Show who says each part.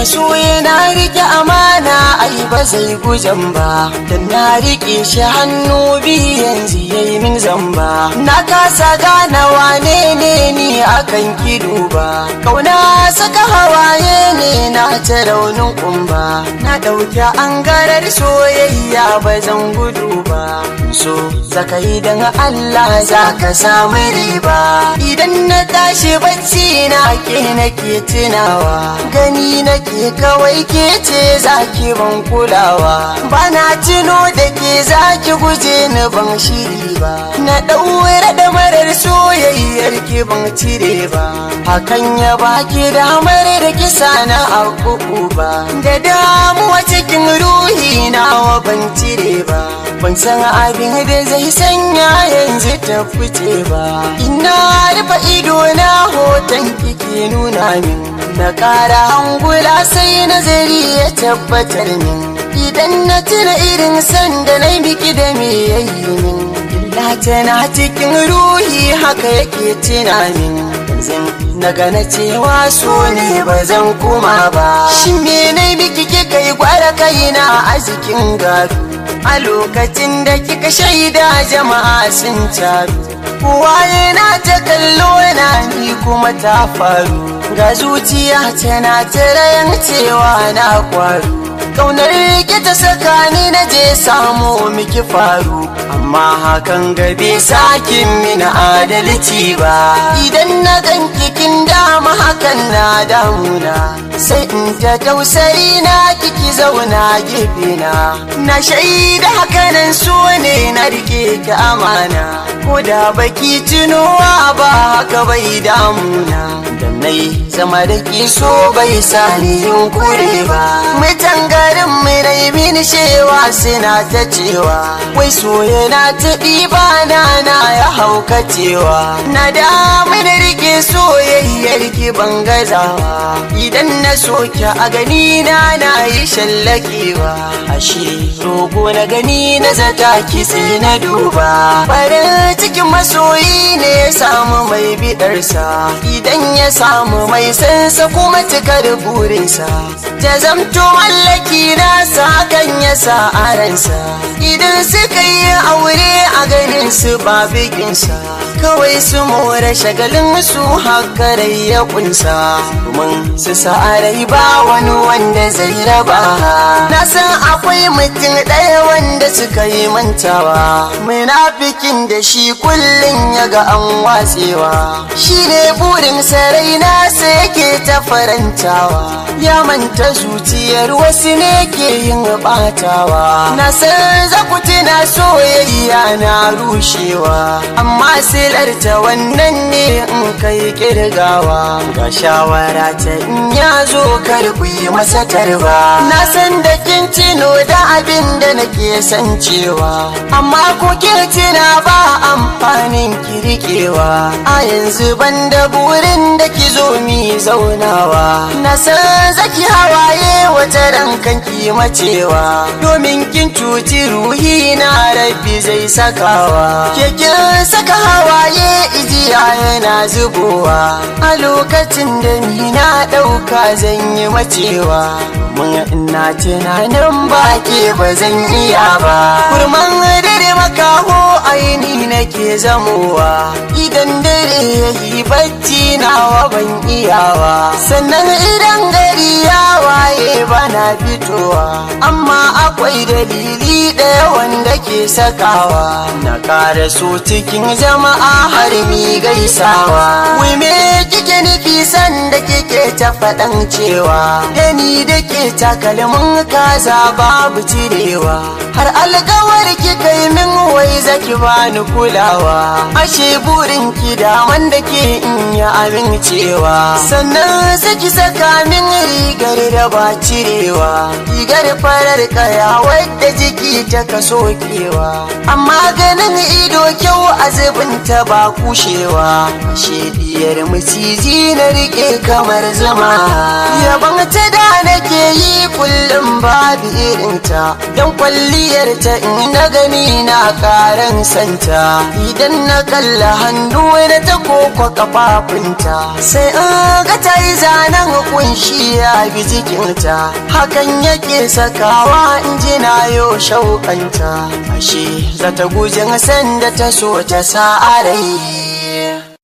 Speaker 1: masoyi na rike amana ai ba zai gujan ba, dan na rike shi hannu biyu yanzu yayi min zamba. Na kasa gane wane ne ni akan kido ba, kauna saka hawaye ne na ta raunin kumba. Na ɗauki angarar soyayya ba zan gudu ba, so zaka yi dan Allah zaka samu riba. Idan na tashi bacci na ke nake tunawa, gani nake kawai ke ce zaki ban kulawa. Bana tuno da ke zaki guje ni ban shiri ba, na ɗaure da marar soyayyar ki ban cire ba. Hakan ya baki damar da kisa na akuku ba, da damuwa cikin ruhi nawa ban cire ba. Ban san abin da zai sanya yanzu ta fice ba, ina rufe ido na hoton kike nuna min, na ƙara hangula sai nazari ya tabbatar min. Idan na tuna irin sanda na biki da me yayi min, illa tana cikin ruhi haka yake tuna min. Zan na gana cewa so ne ba zan kuma ba, shi me na biki kika yi gwara kaina a jikin gado, a lokacin da kika shaida jama'a sun taru. Kowa yana ta kallo na ni kuma ta faru, ga zuciya tana tarayan cewa na kwaro. Kaunar ki ta saka ni na je samu miki faru, amma hakan gabe sakin mina adalci ba. Idan na ganki kin dama hakan na damuna, sai in ta tausayi na kiki zauna gefe na shaida hakanan so ne na rike ki amana. Ko da baki tunowa ba haka bai damuna, dan nai zama da ki so bai sani yunkure ba. Mutan garin mu nai mini shewa suna ta cewa, wai soye na ta ɗiba na ya haukacewa. Na damu da rike soyayyar ki ban gazawa, idan na soke a gani na yi shallakewa. Ashe rogo na gani na zata ki sai na duba, farin cikin masoyi ne ya samu mai bidarsa, idan ya samu mai sansa kuma cikar burinsa. Ta zamto mallaki nasa kan ya sa a ransa, idan suka yi aure a ganin su ba bikinsa, kawai su more shagalin su haka rai ya kunsa. Domin su sa rai ba wani wanda zai raba, na san akwai mutum ɗaya wanda suka yi mantawa, munafikin da shi kullum ya ga an watsewa, shi ne burin sarai nasa yake ta farantawa. Ya manta zuciyar wasu ne ke yin batawa, na san zakuti na soyayya na rushewa, amma silarta wannan ne in kai kirgawa. Ga shawara ta in ya zo karɓi masa tarba, na san da kin tino da abin da nake san cewa, amma ko kirtina ba amfanin kirkewa. A yanzu ban da burin da ki zo mi zaunawa, na san zaki hawaye wata rankan ki macewa, domin kin cuci ruhi na rabbi zai sakawa. Kin saka hawaye ijiya yana zubowa, a lokacin da ni na ɗauka zan yi macewa. Mun ina tunanin ba ke ba zan iya ba, kurman dare makaho aini nake zamowa, idan dare yayi bacci nawa ban iyawa. Sannan idan gari ya waye bana fitowa, amma akwai dalili ɗaya wanda ke sakawa, na ƙara so cikin jama'a har mi gaisawa. Wai me kike nufi sanda kike ta faɗan cewa, da ni da ke takalmin kaza babu cirewa, har alƙawar kika yi min wai zaki bani kulawa. Ashe burin ki da wanda ke in ya amincewa, sannan saki saka min rigar da ba cirewa, rigar farar kaya wadda jiki ta kaso kewa, amma ganin ido kyau azubinta ba kushewa. Ashe diyar maciji na rike kamar zama, yaban ta da nake yi kullum babu irinta, don kwalliyarta in na gani na karan santa. Idan na kalla hannu na ta koko kafafunta, sai in ga ta yi zanen kunshi a bi jikinta, hakan yake sakawa in ji na yo shaukanta. Ashe za ta gujin sanda ta so ta sa a rai.